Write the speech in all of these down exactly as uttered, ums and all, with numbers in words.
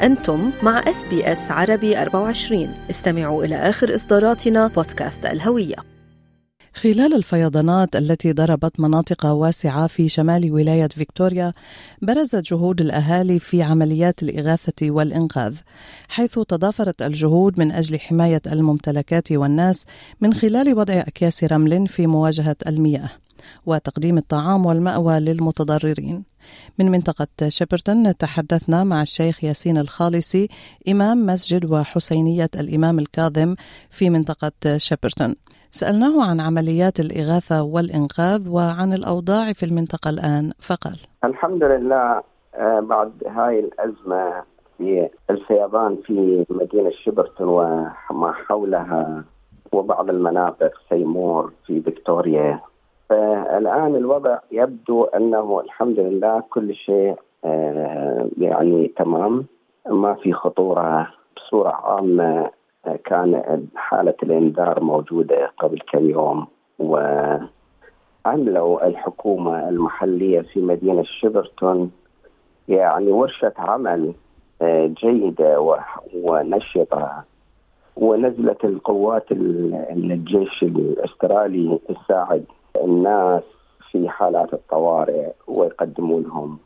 أنتم مع إس بي إس عربي أربعة وعشرين. استمعوا إلى آخر إصداراتنا بودكاست الهوية. خلال الفيضانات التي ضربت مناطق واسعة في شمال ولاية فيكتوريا، برزت جهود الأهالي في عمليات الإغاثة والإنقاذ، حيث تضافرت الجهود من أجل حماية الممتلكات والناس من خلال وضع أكياس رمل في مواجهة المياه وتقديم الطعام والمأوى للمتضررين. من منطقة شيبرتون تحدثنا مع الشيخ ياسين الخالصي، إمام مسجد وحسينية الإمام الكاظم في منطقة شيبرتون. سألناه عن عمليات الإغاثة والإنقاذ وعن الأوضاع في المنطقة الآن، فقال: الحمد لله، بعد هاي الأزمة في الفيضان في مدينة شيبرتون وما حولها وبعض المناطق سيمور في فيكتوريا، فالآن الوضع يبدو أنه الحمد لله كل شيء يعني تمام، ما في خطورة. بصورة عامة كان حالة الإنذار موجودة قبل كم يوم، وعملوا الحكومة المحلية في مدينة شيبرتون يعني ورشة عمل جيدة ونشطة، ونزلت القوات الجيش الأسترالي تساعد الناس في حالات الطوارئ ويقدموا لهم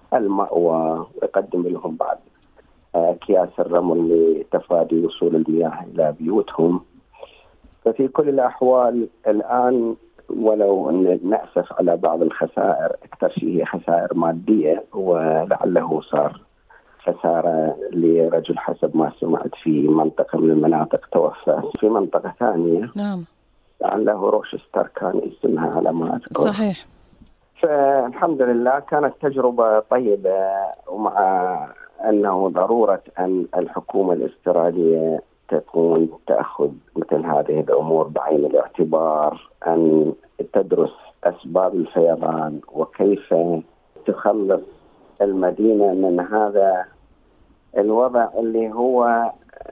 المأوى ويقدم لهم بعض أكياس الرمل لتفادي وصول المياه إلى بيوتهم. ففي كل الأحوال الآن ولو أن نأسف على بعض الخسائر، أكثر شيء هي خسائر مادية، ولعله صار خسارة لرجل حسب ما سمعت في منطقة من المناطق توفى في منطقة ثانية. نعم، لعله روشستر كان اسمها على ما أذكر. صحيح. فالحمد لله كانت تجربة طيبة، ومع أنه ضرورة أن الحكومة الأسترالية تكون تأخذ مثل هذه الأمور بعين الاعتبار، أن تدرس أسباب الفيضان وكيف تخلص المدينة من هذا الوضع اللي هو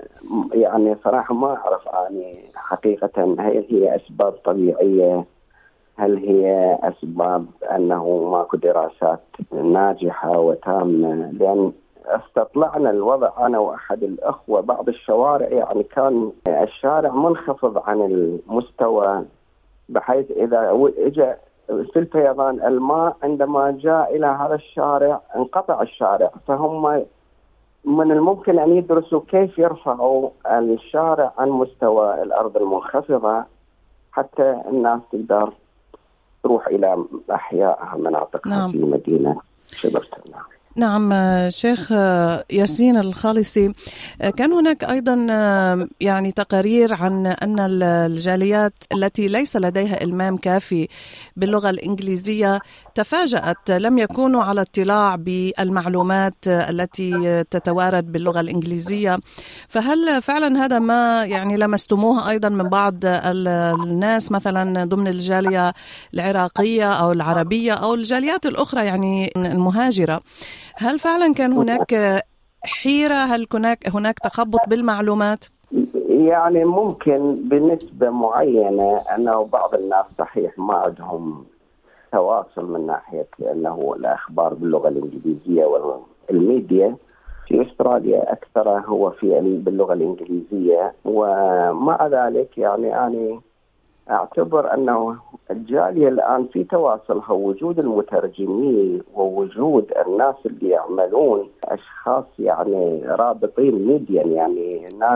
يعني صراحة ما أعرف يعني حقيقة هل هي أسباب طبيعية، هل هي أسباب أنه ماكو دراسات ناجحة وتامة. لأن استطلعنا الوضع أنا وأحد الأخوة، بعض الشوارع يعني كان الشارع منخفض عن المستوى، بحيث إذا إجا في الفيضان الماء عندما جاء إلى هذا الشارع انقطع الشارع. فهم من الممكن أن يدرسوا كيف يرفعوا الشارع عن مستوى الأرض المنخفضة حتى الناس تقدر تروح إلى أحياء مناطقها. نعم. في مدينة شيبرتون. نعم شيخ ياسين الخالصي، كان هناك أيضا يعني تقارير عن أن الجاليات التي ليس لديها إلمام كافي باللغة الإنجليزية تفاجأت، لم يكونوا على اطلاع بالمعلومات التي تتوارد باللغة الإنجليزية. فهل فعلا هذا ما يعني لمستموه أيضا من بعض الناس مثلا ضمن الجالية العراقية أو العربية أو الجاليات الأخرى يعني المهاجرة؟ هل فعلا كان هناك حيرة؟ هل هناك هناك تخبط بالمعلومات؟ يعني ممكن بنسبة معينة أنه بعض الناس صحيح ما عندهم تواصل من ناحية أنه الأخبار باللغة الإنجليزية، والميديا في أستراليا أكثر هو في باللغة الإنجليزية. ومع ذلك يعني أنا أعتبر أنه الجالية الآن في تواصلها، وجود المترجمين ووجود الناس اللي يعملون أشخاص يعني رابطين ميديا، يعني الناس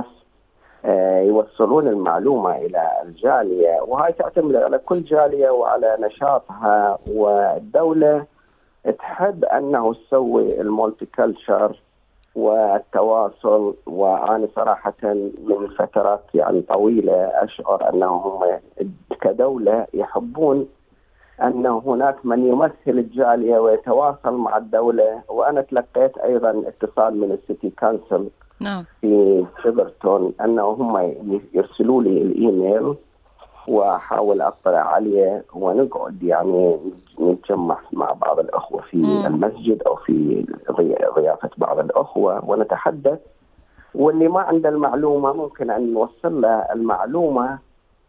يوصلون المعلومة إلى الجالية، وهاي تعتمد على كل جالية وعلى نشاطها. والدولة تحب أنه تسوي المولتي كلتشر والتواصل. وأنا صراحة من فترات يعني طويلة أشعر أنهم كدولة يحبون أن هناك من يمثل الجالية ويتواصل مع الدولة. وأنا تلقيت أيضا اتصال من السيتي كانسل نعم. في شيبرتون أنهم يرسلوا لي الإيميل وأحاول أطلع عليه، ونقعد يعني نتجمع مع بعض الأخوة في م. المسجد أو في ضيافة بعض الأخوة ونتحدث. واللي ما عنده المعلومة ممكن أن نوصل له المعلومة.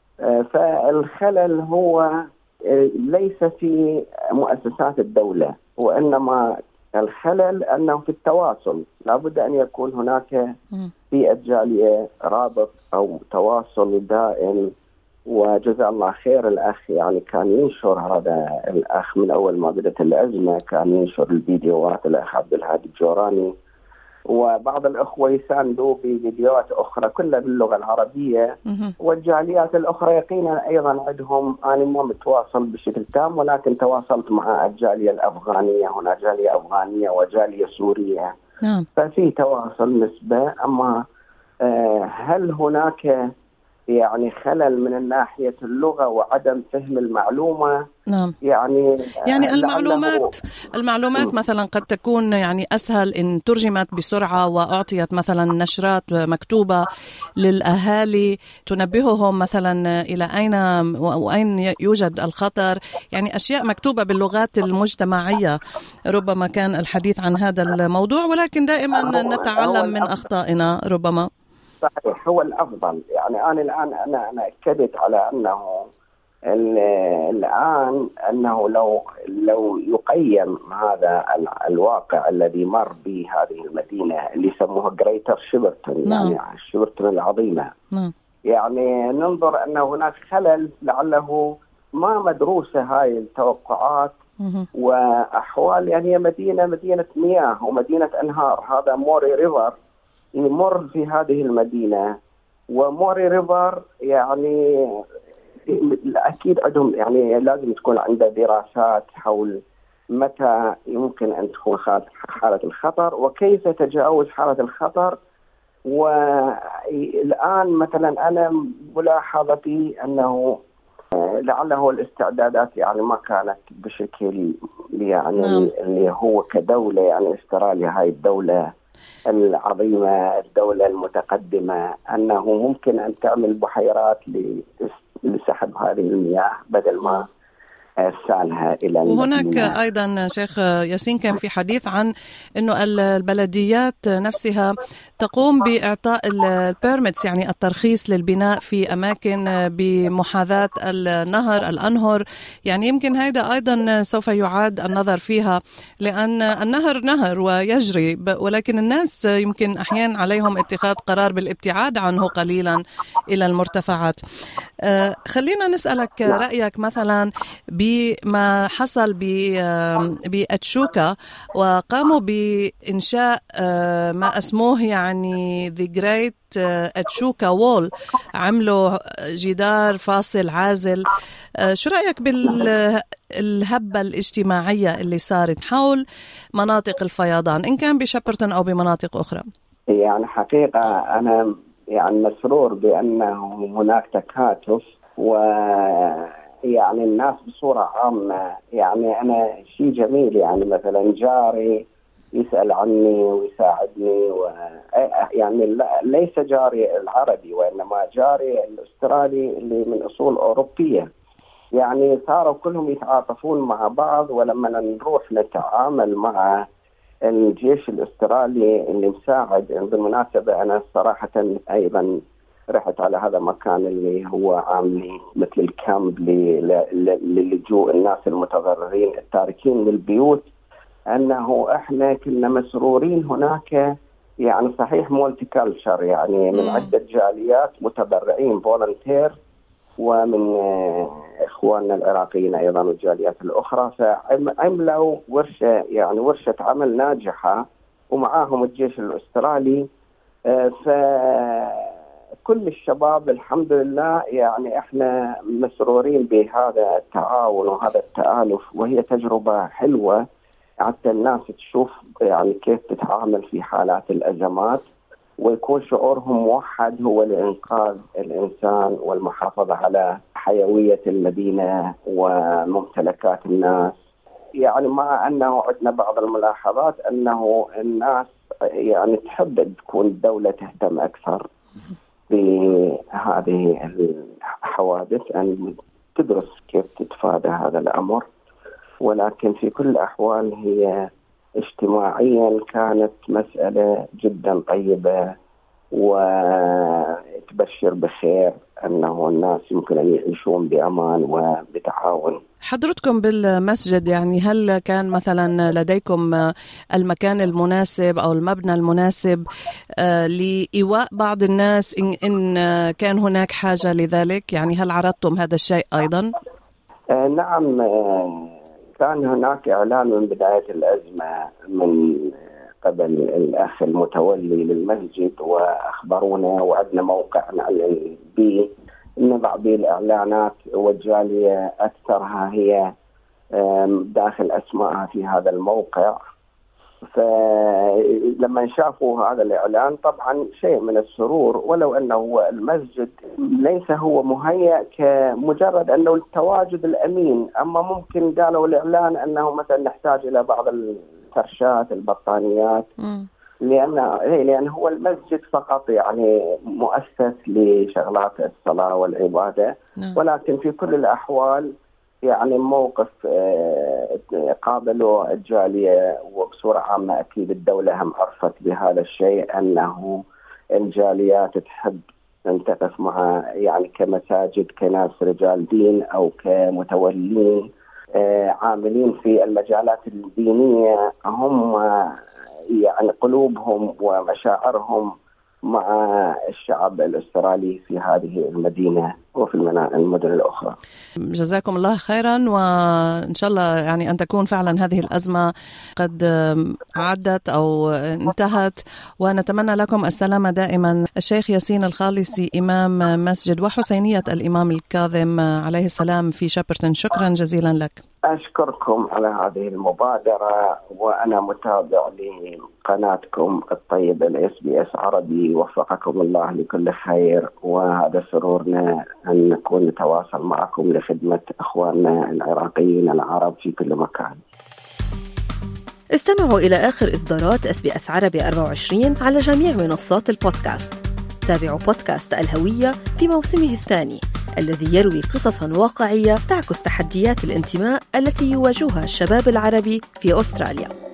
فالخلل هو ليس في مؤسسات الدولة، وإنما الخلل أنه في التواصل، لابد أن يكون هناك في الجالية رابط أو تواصل دائم. وجزا الله خير الأخ يعني كان ينشر، هذا الأخ من أول ما بدأت الأزمة كان ينشر الفيديوهات، الأخ عبد الهادي الجوراني، وبعض الأخوة يساندوا بفيديوهات أخرى كلها باللغة العربية. والجاليات الأخرى يقينا أيضا عندهم، أنا ما متواصل بشكل تام ولكن تواصلت مع الجالية الأفغانية، هنا جالية أفغانية وجالية سورية. نعم. ففي تواصل نسبة. أما هل هناك يعني خلل من ناحية اللغة وعدم فهم المعلومة؟ نعم. يعني يعني المعلومات المعلومات مثلا قد تكون يعني أسهل إن ترجمت بسرعة وأعطيت مثلا نشرات مكتوبة للأهالي تنبههم مثلا إلى أين وأين يوجد الخطر، يعني أشياء مكتوبة باللغات المجتمعية. ربما كان الحديث عن هذا الموضوع، ولكن دائما نتعلم من أخطائنا ربما. صحيح، هو الأفضل. يعني أنا الآن أنا أنا أكدت على أنه الآن أنه لو لو يقيم هذا الواقع الذي مر به هذه المدينة اللي يسموها جريتر شيبرتون، يعني شيبرتون العظيمة. نعم. يعني ننظر أن هناك خلل لعله ما مدروسة هاي التوقعات وأحوال. يعني هي مدينة مدينة مياه ومدينة أنهار، هذا موري ريفر يمر في هذه المدينة. وموري ريفر يعني أكيد عندهم يعني لازم تكون عنده دراسات حول متى يمكن أن تكون حالة الخطر وكيف تتجاوز حالة الخطر. والآن مثلا أنا ملاحظتي أنه لعله الاستعدادات يعني ما كانت بشكل يعني نعم. اللي هو كدولة، يعني استراليا هاي الدولة العظيمة، الدولة المتقدمة، أنه ممكن أن تعمل بحيرات لسحب هذه المياه بدل ما إرسالها إلى وهناك المدينة. أيضا شيخ ياسين كان في حديث عن أنه البلديات نفسها تقوم بإعطاء البيرميتس، يعني الترخيص للبناء في أماكن بمحاذاة النهر الأنهر. يعني يمكن هذا أيضا سوف يعاد النظر فيها، لأن النهر نهر ويجري، ولكن الناس يمكن أحيانا عليهم اتخاذ قرار بالابتعاد عنه قليلا إلى المرتفعات. خلينا نسألك رأيك مثلا بما حصل بأتشوكا، وقاموا بإنشاء ما اسموه يعني The Great أتشوكا وول، عملوا جدار فاصل عازل. شو رأيك بالهبة الاجتماعية اللي صارت حول مناطق الفيضان إن كان بشيبرتون أو بمناطق أخرى؟ يعني حقيقة أنا يعني مسرور بأنه هناك تكاتف، و يعني الناس بصورة عامة. يعني أنا شيء جميل، يعني مثلا جاري يسأل عني ويساعدني، و يعني ليس جاري العربي وإنما جاري الأسترالي اللي من أصول أوروبية. يعني صاروا كلهم يتعاطفون مع بعض. ولما نروح نتعامل مع الجيش الأسترالي اللي مساعد، بالمناسبة أنا صراحة أيضا رحت على هذا المكان اللي هو عامل مثل الكامب للجوء الناس المتضررين التاركين للبيوت، أنه إحنا كنا مسرورين هناك. يعني صحيح مولتي كالتشر، يعني من عدة جاليات متبرعين فولنتير، ومن إخواننا العراقيين أيضا والجاليات الأخرى، فعملوا ورشة يعني ورشة عمل ناجحة ومعاهم الجيش الأسترالي. ف كل الشباب الحمد لله يعني احنا مسرورين بهذا التعاون وهذا التآلف، وهي تجربة حلوة حتى الناس تشوف يعني كيف تتعامل في حالات الأزمات، ويكون شعورهم موحد هو لإنقاذ الإنسان والمحافظة على حيوية المدينة وممتلكات الناس. يعني مع أنه عندنا بعض الملاحظات أنه الناس يعني تحب تكون الدولة تهتم أكثر بهذه الحوادث، أن تدرس كيف تتفادى هذا الأمر. ولكن في كل الأحوال هي اجتماعيا كانت مسألة جدا طيبة، وتبشر بخير أنه الناس يمكن أن يعيشون بأمان وبتعاون. حضرتكم بالمسجد يعني هل كان مثلا لديكم المكان المناسب أو المبنى المناسب لإيواء بعض الناس إن, إن كان هناك حاجة لذلك؟ يعني هل عرضتم هذا الشيء أيضا؟ آه نعم، آه كان هناك إعلان من بداية الأزمة من قبل الأخ المتولي للمسجد، وأخبرونا وعندنا موقع نعلن به إن بعض الإعلانات والجالية أكثرها هي داخل أسمائها في هذا الموقع. فلما شافوا هذا الإعلان طبعا شيء من السرور، ولو أنه المسجد ليس هو مهيأ كمجرد أنه التواجد الأمين، أما ممكن قالوا الإعلان أنه مثلا نحتاج إلى بعض الفرشات البطانيات، لأن لأن هو المسجد فقط يعني مؤسس لشغلات الصلاة والعبادة، ولكن في كل الأحوال يعني موقف قابلوا الجالية، وبصورة عامة أكيد الدولة هم عرفت بهذا الشيء، أنه الجاليات تحب أن تقف مع يعني كمساجد كناس رجال دين أو كمتولين عاملين في المجالات الدينية، هم يعني قلوبهم ومشاعرهم مع الشعب الأسترالي في هذه المدينة وفي المدن الأخرى. جزاكم الله خيرا، وإن شاء الله يعني أن تكون فعلا هذه الأزمة قد عدت أو انتهت، ونتمنى لكم السلامة دائما. الشيخ ياسين الخالصي إمام مسجد وحسينية الإمام الكاظم عليه السلام في شابرتون، شكرا جزيلا لك. أشكركم على هذه المبادرة، وأنا متابع لقناتكم الطيبة الاس بي اس عربي، وفقكم الله لكل خير، وهذا سرورنا أن نكون نتواصل معكم لخدمة أخواننا العراقيين العرب في كل مكان. استمعوا إلى آخر إصدارات اس بي اس عربي أربعة وعشرين على جميع منصات البودكاست. تابعوا بودكاست الهوية في موسمه الثاني الذي يروي قصصاً واقعية تعكس تحديات الانتماء التي يواجهها الشباب العربي في أستراليا.